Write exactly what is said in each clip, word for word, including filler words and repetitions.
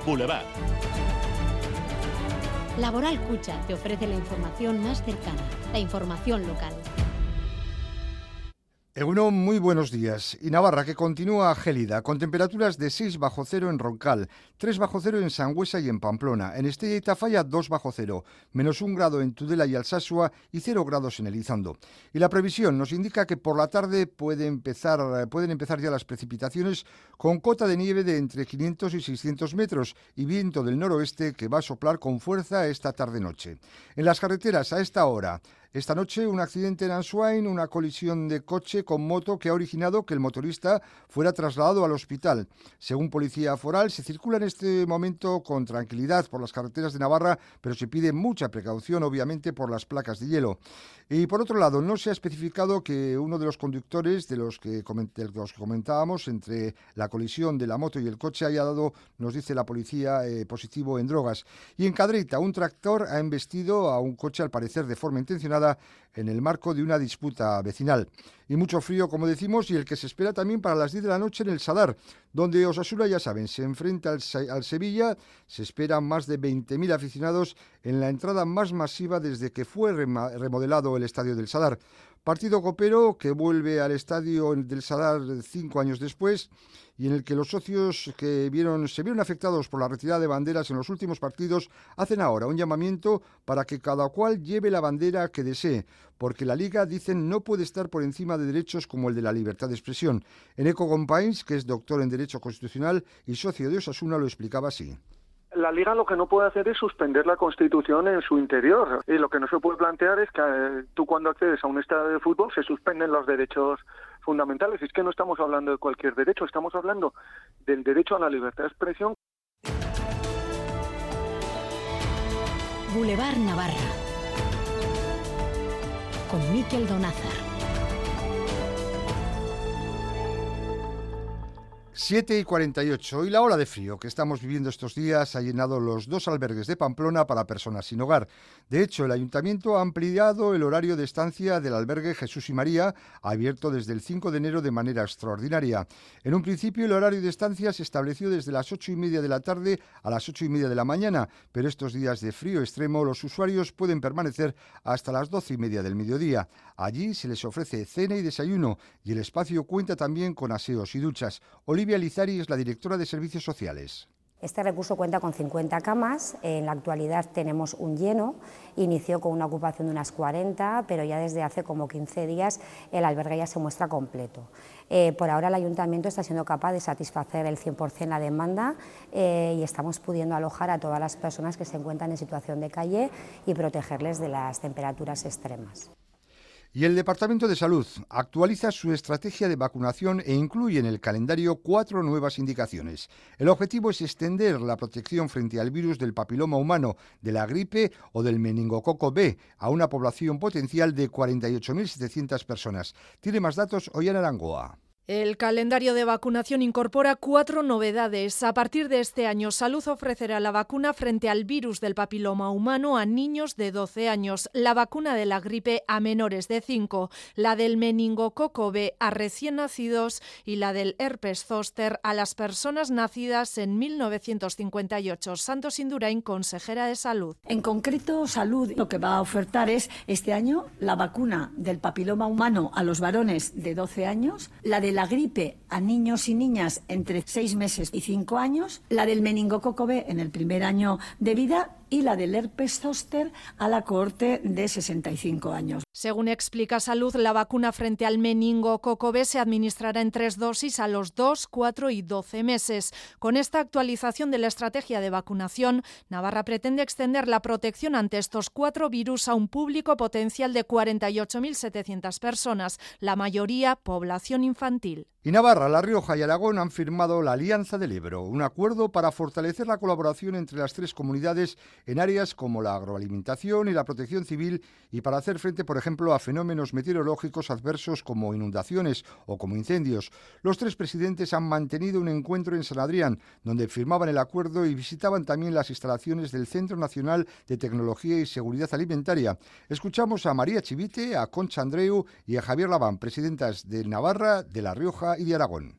Boulevard. Laboral Cucha te ofrece la información más cercana, la información local. Egunon, muy buenos días. Y Navarra, que continúa gélida, con temperaturas de seis bajo cero en Roncal, tres bajo cero en Sangüesa y en Pamplona, en Estella y Tafalla dos bajo cero, menos un grado en Tudela y Alsasua y cero grados en Elizondo. Y la previsión nos indica que por la tarde puede empezar, pueden empezar ya las precipitaciones con cota de nieve de entre quinientos y seiscientos metros y viento del noroeste que va a soplar con fuerza esta tarde-noche. En las carreteras a esta hora, esta noche un accidente en Answain, una colisión de coche con moto que ha originado que el motorista fuera trasladado al hospital. Según Policía Foral, se circula en este momento con tranquilidad por las carreteras de Navarra, pero se pide mucha precaución, obviamente, por las placas de hielo. Y por otro lado, no se ha especificado que uno de los conductores de los que, de los que comentábamos entre la colisión de la moto y el coche haya dado, nos dice la policía, eh, positivo en drogas. Y en Cadreita, un tractor ha embestido a un coche, al parecer de forma intencionada, en el marco de una disputa vecinal. Y mucho frío, como decimos, y el que se espera también para las diez de la noche en el Sadar, donde Osasuna, ya saben, se enfrenta al, al Sevilla. Se esperan más de veinte mil aficionados en la entrada más masiva desde que fue remodelado el estadio del Sadar. Partido copero que vuelve al estadio del Sadar cinco años después y en el que los socios que vieron, se vieron afectados por la retirada de banderas en los últimos partidos hacen ahora un llamamiento para que cada cual lleve la bandera que desee, porque la Liga, dicen, no puede estar por encima de derechos como el de la libertad de expresión. Eneko Gompains, que es doctor en Derecho Constitucional y socio de Osasuna, lo explicaba así. La Liga lo que no puede hacer es suspender la Constitución en su interior. Y lo que no se puede plantear es que eh, tú cuando accedes a un estadio de fútbol se suspenden los derechos fundamentales. Es que no estamos hablando de cualquier derecho, estamos hablando del derecho a la libertad de expresión. Boulevard Navarra, con Miquel Donázar. siete y cuarenta y ocho. Y la ola de frío que estamos viviendo estos días ha llenado los dos albergues de Pamplona para personas sin hogar. De hecho, el Ayuntamiento ha ampliado el horario de estancia del albergue Jesús y María, abierto desde el cinco de enero de manera extraordinaria. En un principio, el horario de estancia se estableció desde las ocho y media de la tarde a las ocho y media de la mañana, pero estos días de frío extremo los usuarios pueden permanecer hasta las doce y media del mediodía. Allí se les ofrece cena y desayuno y el espacio cuenta también con aseos y duchas. Olivia Lizari es la directora de Servicios Sociales. Este recurso cuenta con cincuenta camas, en la actualidad tenemos un lleno, inició con una ocupación de unas cuarenta, pero ya desde hace como quince días el albergue ya se muestra completo. Eh, por ahora el Ayuntamiento está siendo capaz de satisfacer el cien por cien la demanda eh, y estamos pudiendo alojar a todas las personas que se encuentran en situación de calle y protegerles de las temperaturas extremas. Y el Departamento de Salud actualiza su estrategia de vacunación e incluye en el calendario cuatro nuevas indicaciones. El objetivo es extender la protección frente al virus del papiloma humano, de la gripe o del meningococo B a una población potencial de cuarenta y ocho mil setecientas personas. Tiene más datos Ollana Arangoa. El calendario de vacunación incorpora cuatro novedades. A partir de este año, Salud ofrecerá la vacuna frente al virus del papiloma humano a niños de doce años, la vacuna de la gripe a menores de cinco, la del meningococo B a recién nacidos y la del herpes zóster a las personas nacidas en mil novecientos cincuenta y ocho. Santos Indurain, consejera de Salud. En concreto, Salud lo que va a ofertar es este año la vacuna del papiloma humano a los varones de doce años, la de la gripe a niños y niñas entre seis meses y cinco años, la del meningococo B en el primer año de vida y la del herpes zóster a la cohorte de sesenta y cinco años. Según explica Salud, la vacuna frente al meningococo B se administrará en tres dosis a los dos, cuatro y doce meses. Con esta actualización de la estrategia de vacunación, Navarra pretende extender la protección ante estos cuatro virus a un público potencial de cuarenta y ocho mil setecientas personas, la mayoría población infantil. Y Navarra, La Rioja y Aragón han firmado la Alianza del Ebro, un acuerdo para fortalecer la colaboración entre las tres comunidades en áreas como la agroalimentación y la protección civil y para hacer frente, por ejemplo, a fenómenos meteorológicos adversos como inundaciones o como incendios. Los tres presidentes han mantenido un encuentro en San Adrián, donde firmaban el acuerdo y visitaban también las instalaciones del Centro Nacional de Tecnología y Seguridad Alimentaria. Escuchamos a María Chivite, a Concha Andreu y a Javier Laván, presidentas de Navarra, de La Rioja y de Aragón.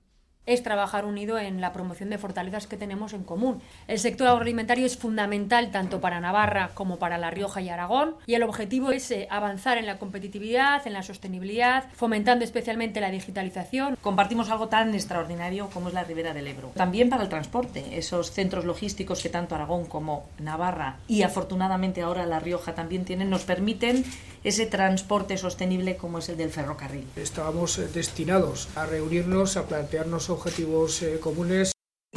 es trabajar unido en la promoción de fortalezas que tenemos en común. El sector agroalimentario es fundamental tanto para Navarra como para La Rioja y Aragón, y el objetivo es eh, avanzar en la competitividad, en la sostenibilidad, fomentando especialmente la digitalización. Compartimos algo tan extraordinario como es la Ribera del Ebro. También para el transporte, esos centros logísticos que tanto Aragón como Navarra y afortunadamente ahora La Rioja también tienen, nos permiten ese transporte sostenible como es el del ferrocarril. Estábamos destinados a reunirnos, a plantearnos objetivos eh, comunes.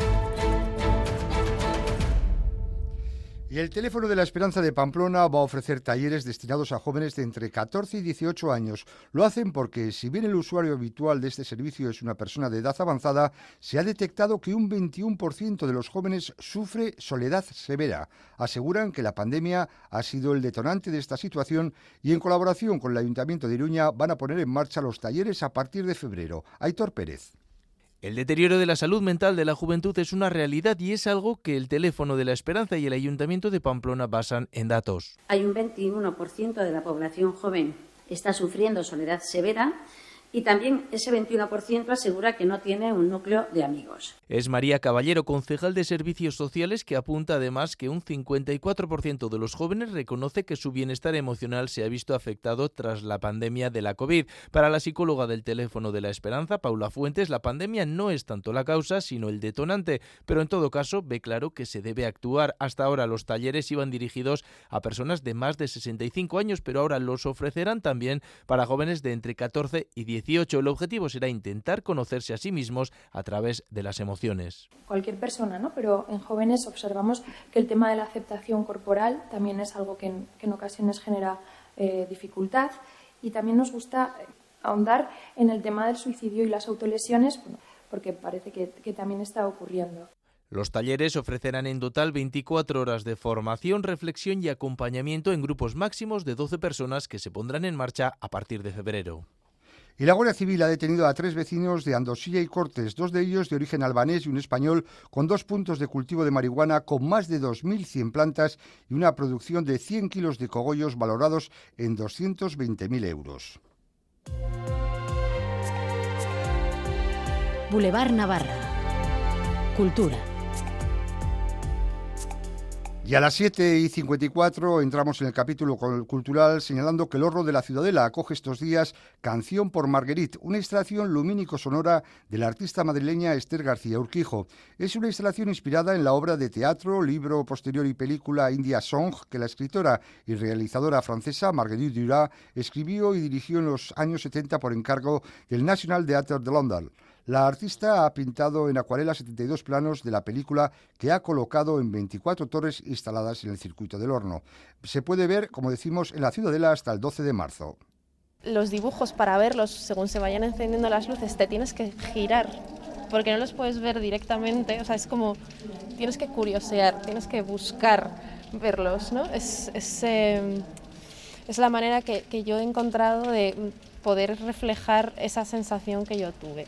Y el Teléfono de la Esperanza de Pamplona va a ofrecer talleres destinados a jóvenes de entre catorce y dieciocho años. Lo hacen porque, si bien el usuario habitual de este servicio es una persona de edad avanzada, se ha detectado que un veintiuno por ciento de los jóvenes sufre soledad severa. Aseguran que la pandemia ha sido el detonante de esta situación y, en colaboración con el Ayuntamiento de Iruña, van a poner en marcha los talleres a partir de febrero. Aitor Pérez. El deterioro de la salud mental de la juventud es una realidad y es algo que el Teléfono de la Esperanza y el Ayuntamiento de Pamplona basan en datos. Hay un veintiuno por ciento de la población joven que está sufriendo soledad severa y también ese veintiuno por ciento asegura que no tiene un núcleo de amigos. Es María Caballero, concejal de Servicios Sociales, que apunta además que un cincuenta y cuatro por ciento de los jóvenes reconoce que su bienestar emocional se ha visto afectado tras la pandemia de la COVID. Para la psicóloga del Teléfono de la Esperanza, Paula Fuentes, la pandemia no es tanto la causa, sino el detonante, pero en todo caso ve claro que se debe actuar. Hasta ahora los talleres iban dirigidos a personas de más de sesenta y cinco años, pero ahora los ofrecerán también para jóvenes de entre catorce y dieciocho. El objetivo será intentar conocerse a sí mismos a través de las emociones. Cualquier persona, ¿no? Pero en jóvenes observamos que el tema de la aceptación corporal también es algo que en, que en ocasiones genera eh, dificultad, y también nos gusta ahondar en el tema del suicidio y las autolesiones, bueno, porque parece que, que también está ocurriendo. Los talleres ofrecerán en total veinticuatro horas de formación, reflexión y acompañamiento en grupos máximos de doce personas que se pondrán en marcha a partir de febrero. Y la Guardia Civil ha detenido a tres vecinos de Andosilla y Cortes, dos de ellos de origen albanés y un español, con dos puntos de cultivo de marihuana con más de dos mil cien plantas y una producción de cien kilos de cogollos valorados en doscientos veinte mil euros. Boulevard Navarra. Cultura. Y a las siete y cincuenta y cuatro entramos en el capítulo cultural señalando que el Horro de la Ciudadela acoge estos días Canción por Marguerite, una instalación lumínico-sonora de la artista madrileña Esther García Urquijo. Es una instalación inspirada en la obra de teatro, libro posterior y película India Song que la escritora y realizadora francesa Marguerite Duras escribió y dirigió en los años setenta por encargo del National Theatre de Londres. La artista ha pintado en acuarela setenta y dos planos de la película que ha colocado en veinticuatro torres instaladas en el circuito del Horno. Se puede ver, como decimos, en la Ciudadela hasta el doce de marzo. Los dibujos, para verlos según se vayan encendiendo las luces, te tienes que girar, porque no los puedes ver directamente. O sea, es como, tienes que curiosear, tienes que buscar verlos, ¿no? Es, es, eh, es la manera que, que yo he encontrado de poder reflejar esa sensación que yo tuve.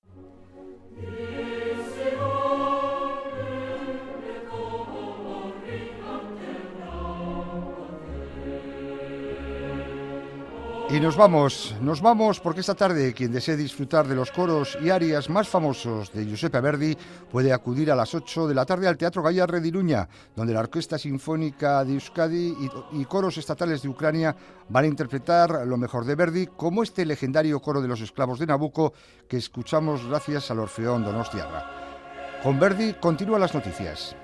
Y nos vamos, nos vamos porque esta tarde quien desee disfrutar de los coros y arias más famosos de Giuseppe Verdi puede acudir a las ocho de la tarde al Teatro Gayarre de Iruña, donde la Orquesta Sinfónica de Euskadi y, y coros estatales de Ucrania van a interpretar lo mejor de Verdi, como este legendario coro de los esclavos de Nabucco que escuchamos gracias al Orfeón Donostiarra. Con Verdi continúan las noticias.